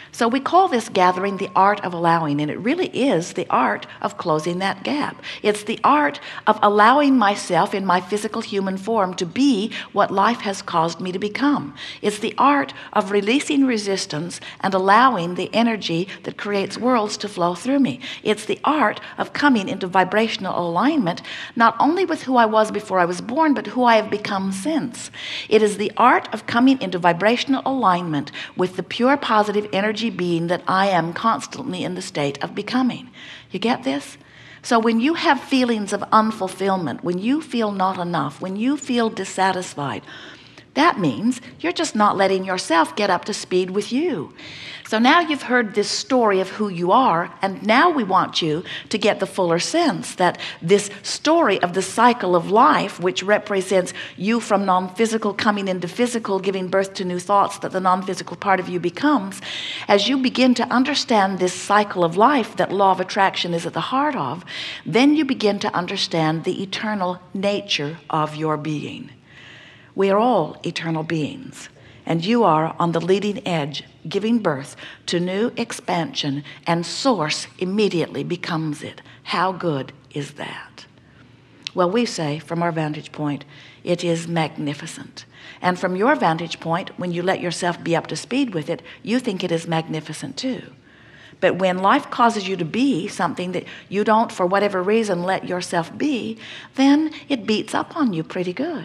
So we call this gathering the art of allowing, and it really is the art of closing that gap. It's the art of allowing myself in my physical human form to be what life has caused me to become. It's the art of releasing resistance and allowing the energy that creates worlds to flow through me. It's the art of coming into vibrational alignment, not only with who I was before I was born, but who I have become since. It is the art of coming into vibrational alignment with the pure positive energy being that I am constantly in the state of becoming. You get this? So when you have feelings of unfulfillment, when you feel not enough, when you feel dissatisfied, that means you're just not letting yourself get up to speed with you. So now you've heard this story of who you are, and now we want you to get the fuller sense that this story of the cycle of life, which represents you from non-physical coming into physical, giving birth to new thoughts that the non-physical part of you becomes, as you begin to understand this cycle of life that law of attraction is at the heart of, then you begin to understand the eternal nature of your being. We are all eternal beings, and you are on the leading edge, giving birth to new expansion, and source immediately becomes it. How good is that? Well, we say from our vantage point, it is magnificent. And from your vantage point, when you let yourself be up to speed with it, you think it is magnificent too. But when life causes you to be something that you don't, for whatever reason, let yourself be, then it beats up on you pretty good.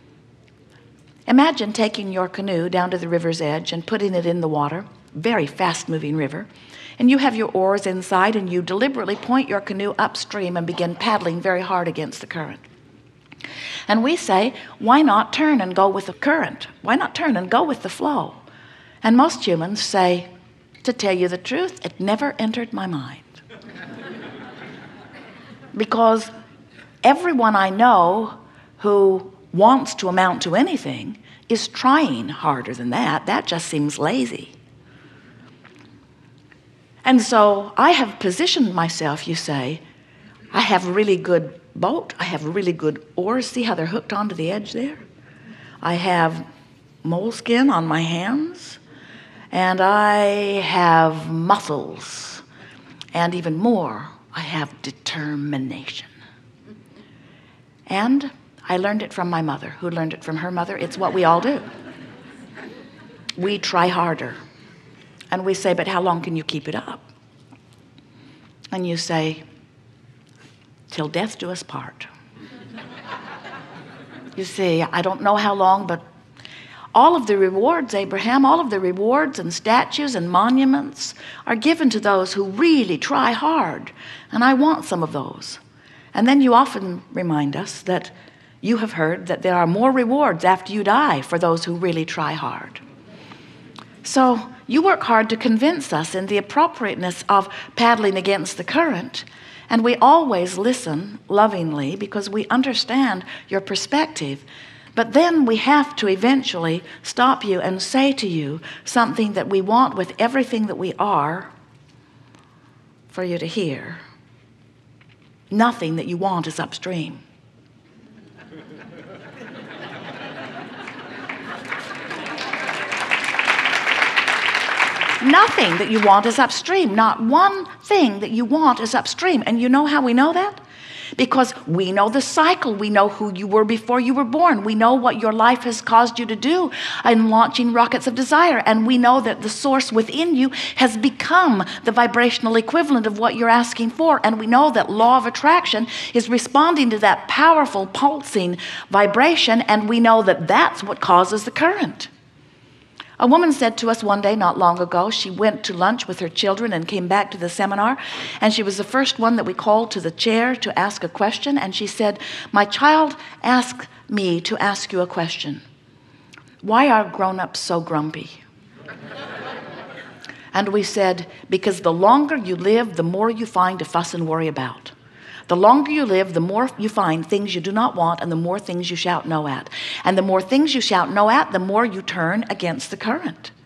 Imagine taking your canoe down to the river's edge and putting it in the water, very fast-moving river, and you have your oars inside, and you deliberately point your canoe upstream and begin paddling very hard against the current. And we say, why not turn and go with the current? Why not turn and go with the flow? And most humans say, to tell you the truth, it never entered my mind. Because everyone I know who wants to amount to anything is trying harder than that. That just seems lazy. And so I have positioned myself, you say, I have a really good boat, I have really good oars, see how they're hooked onto the edge there? I have moleskin on my hands, and I have muscles, and even more, I have determination. And I learned it from my mother, who learned it from her mother. It's what we all do. We try harder. And we say, but how long can you keep it up? And you say, till death do us part. You see, I don't know how long, but all of the rewards, Abraham, all of the rewards and statues and monuments are given to those who really try hard. And I want some of those. And then you often remind us that you have heard that there are more rewards after you die for those who really try hard. So you work hard to convince us in the appropriateness of paddling against the current, and we always listen lovingly because we understand your perspective. But then we have to eventually stop you and say to you something that we want with everything that we are for you to hear. Nothing that you want is upstream. Nothing that you want is upstream. Not one thing that you want is upstream. And you know how we know that? Because we know the cycle. We know who you were before you were born. We know what your life has caused you to do in launching rockets of desire. And we know that the source within you has become the vibrational equivalent of what you're asking for. And we know that law of attraction is responding to that powerful pulsing vibration. And we know that that's what causes the current. A woman said to us one day not long ago, she went to lunch with her children and came back to the seminar, and she was the first one that we called to the chair to ask a question, and she said, my child asked me to ask you a question. Why are grown-ups so grumpy? And we said, because the longer you live, the more you find to fuss and worry about. The longer you live, the more you find things you do not want, and the more things you shout no at. And the more things you shout no at, the more you turn against the current.